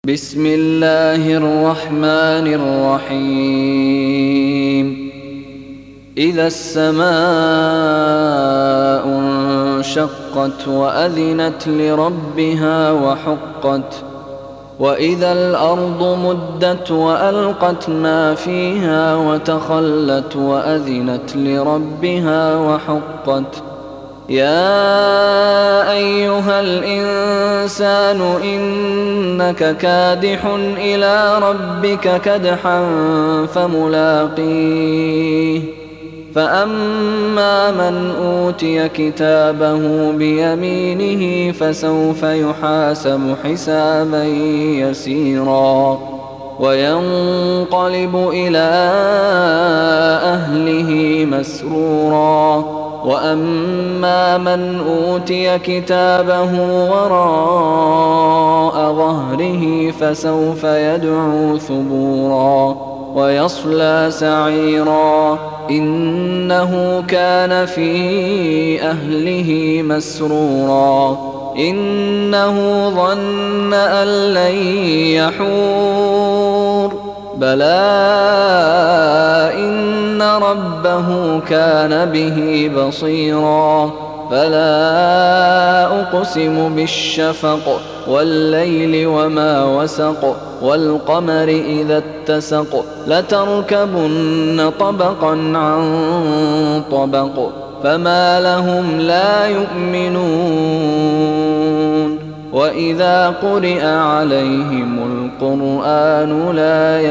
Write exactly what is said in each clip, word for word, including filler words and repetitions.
بسم الله الرحمن الرحيم إذا السماء انشقت وأذنت لربها وحقت وإذا الأرض مدت وألقت ما فيها وتخلت وأذنت لربها وحقت يا أيها الإنسان إنك كادح إلى ربك كدحا فملاقيه فأما من أوتي كتابه بيمينه فسوف يحاسب حسابا يسيرا وينقلب إلى أهله مسرورا وأما من أوتي كتابه وراء ظهره فسوف يدعو ثبورا ويصلى سعيرا إنه كان في أهله مسرورا إنه ظن أن لن يحور بلى إن ربه كان به بصيرا فلا أقسم بالشفق والليل وما وسق والقمر إذا اتسق لتركبن طبقا عن طبق فما لهم لا يؤمنون وإذا قرئ عليهم القرآن لا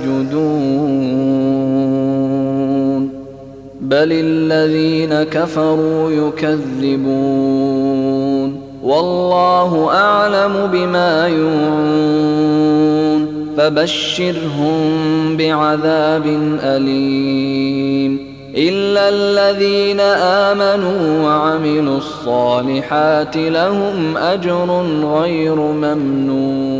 يسجدون بل الذين كفروا يكذبون والله أعلم بما يوعون فبشرهم بعذاب أليم إلا الذين آمنوا وعملوا الصالحات لهم أجر غير ممنون.